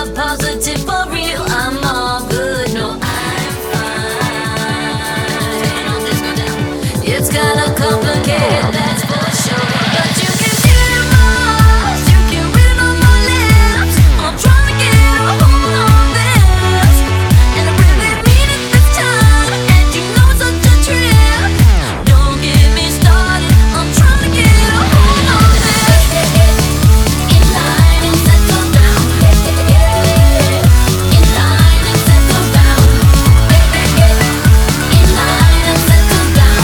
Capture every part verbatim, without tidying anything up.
a positive for real. I'm all good, no, I'm fine. It's kinda complicated, that's for sure. But you can get it lost, you can read it on my lips. I'm trying to get a hold on this, and I really mean it this time. And you know it's such a trip. Don't get me started, I'm trying to get a hold on this. In line and settle down. In line and settle down. In line and settle down.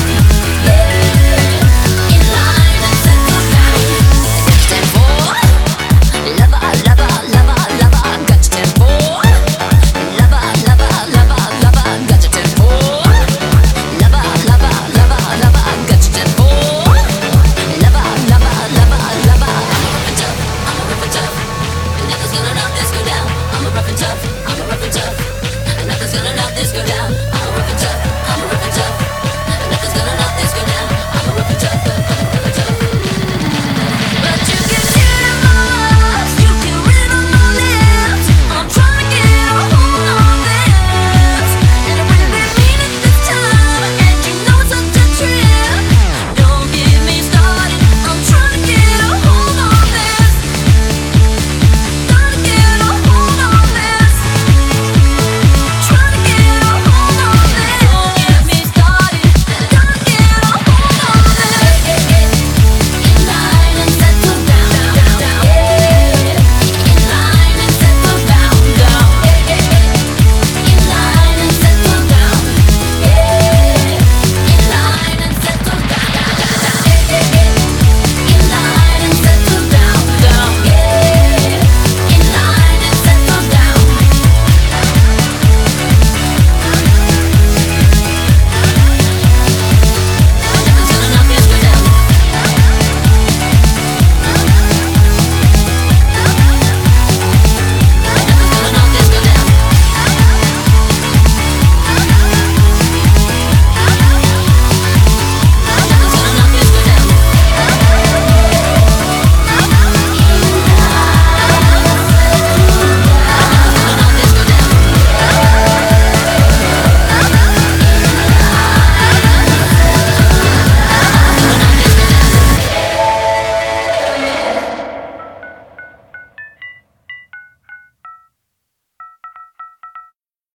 In line and settle down. Tempo, lover, lover, lover, lover, got your tempo. Lover, lover, lover, lover, got your tempo. Lover, lover, lover, lover, got your tempo. Lover, lover, lover, lover. I'm a rough and tough, I'm a rough and tough. The niggas gonna knock this go down. I'm a rough and tough.